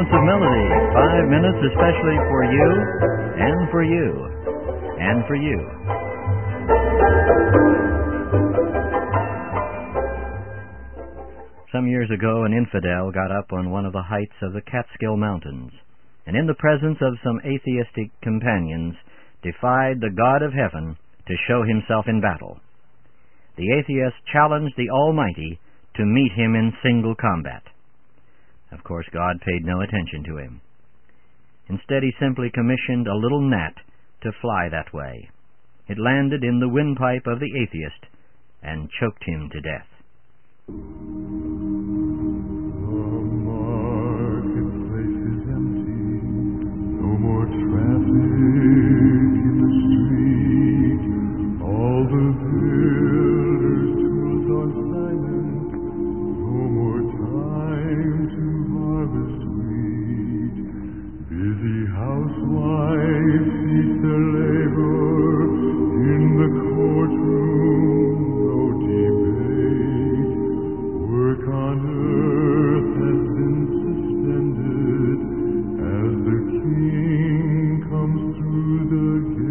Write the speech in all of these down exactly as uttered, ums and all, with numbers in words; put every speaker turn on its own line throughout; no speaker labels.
Moments of Melody. Five minutes especially for you, and for you, and for you. Some years ago, an infidel got up on one of the heights of the Catskill Mountains, and in the presence of some atheistic companions, defied the God of heaven to show himself in battle. The atheist challenged the Almighty to meet him in single combat. Of course, God paid no attention to him. Instead, he simply commissioned a little gnat to fly that way. It landed in the windpipe of the atheist and choked him to death.
The marketplace is empty, no more traffic in the street. All the builders' tools are silent, no more time to harvest wheat. Busy housewives cease their labor in the courtroom, no debate. Work on earth has been suspended as the King comes through the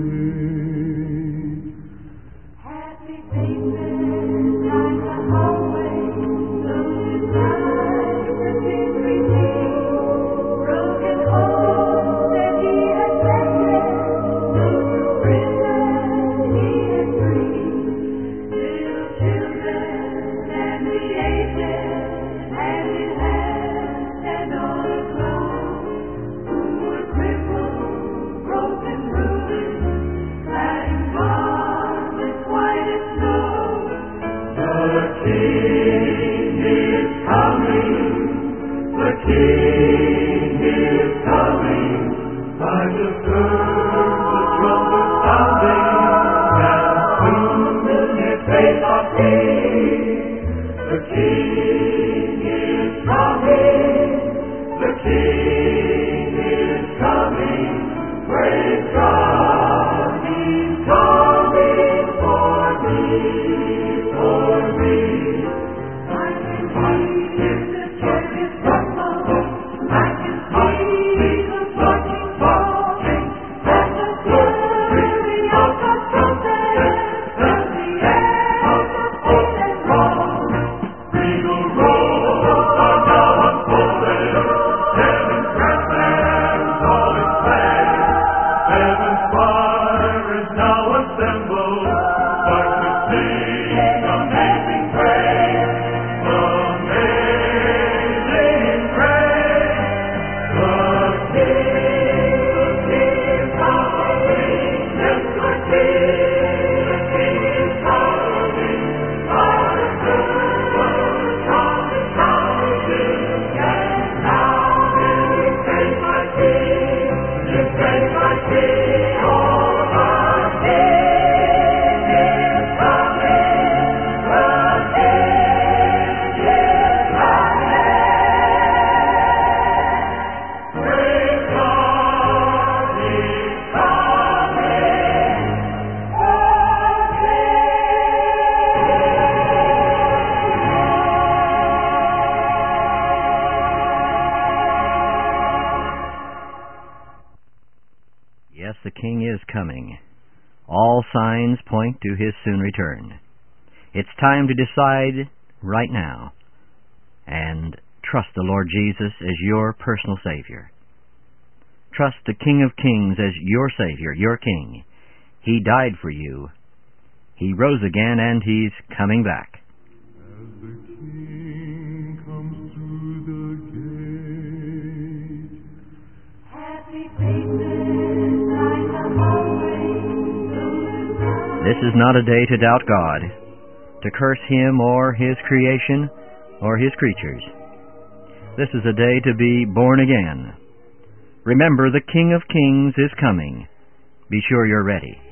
gate.
Happy faces line the hallway, those lives that he's redeemed. Broken homes that he has mended, those who prison he has freed. Little children and the aged, hand in hand and all aglow, who were crippled, broken, ruined, clad in garments white as snow. The King is coming, the King is coming, by the third the trumpet sounding, and soon his face I'll see. The King is coming, the King is coming, praise God, he's coming for me, for me. I can hear the chariots rumble, I can see the marching falling, and the glory of the trumpet, and the end of the fight and wrong. Regal roads are now unfolded, heaven's grand band's all in play. Heaven's choir is now assembled, start to sing amazing praise, amazing praise. The King, the King is coming, yes, the King, the King is coming. Our good trumpet sounding, and now his face I see, his face I see. Oh, the King is coming, the King is coming. Praise God, he's coming.
Yes, the King is coming. All signs point to his soon return. It's time to decide right now and trust the Lord Jesus as your personal Savior. Trust the King of Kings as your Savior, your King. He died for you. He rose again, and he's coming back.
As the King comes through the gate.
Happy faces line the hallway, those lives.
This is not a day to doubt God, to curse Him or His creation or His creatures. This is a day to be born again. Remember, the King of Kings is coming. Be sure you're ready.